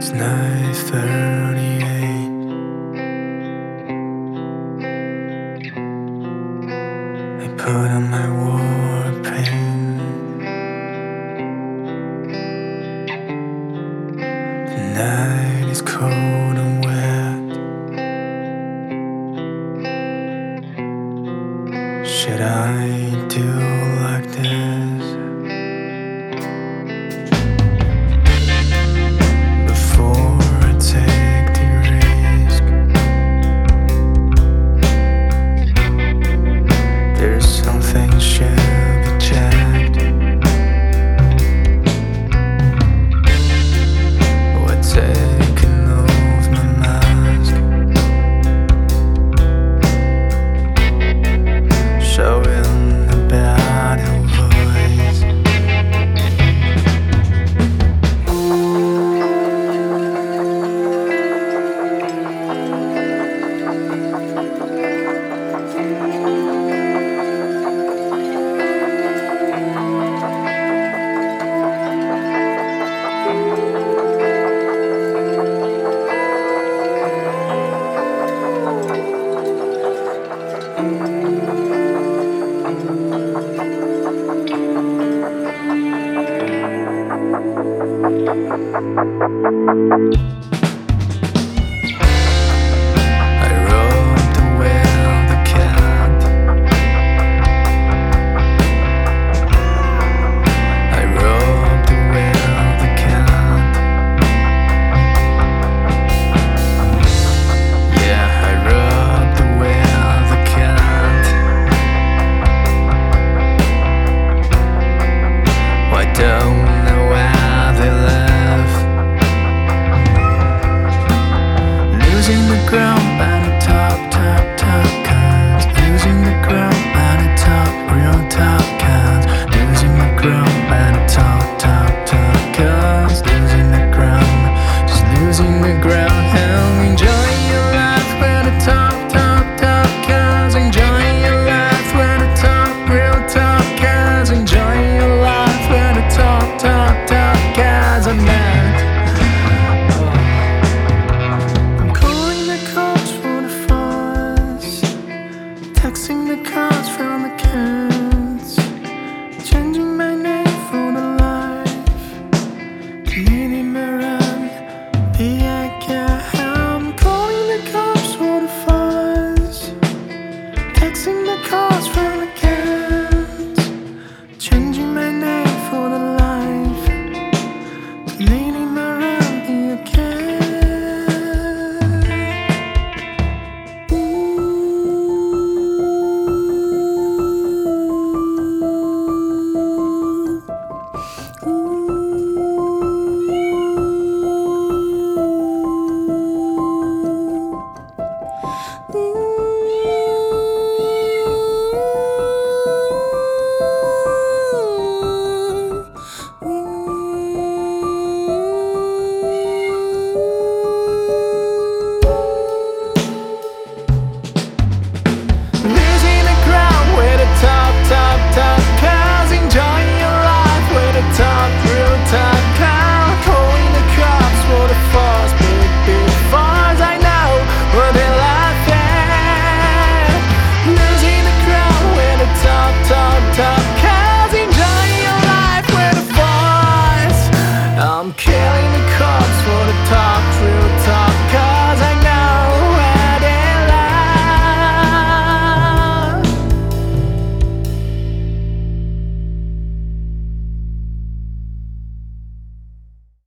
9:38. I put on my war paint. The night is cold and wet. Should I do like this? Texting the cards from the cans, changing my name for the life, cleaning my run, be I am calling the cops for the fuzz. Texting the cards from the cans, changing my name for the life, cleaning my run, be I can. I'm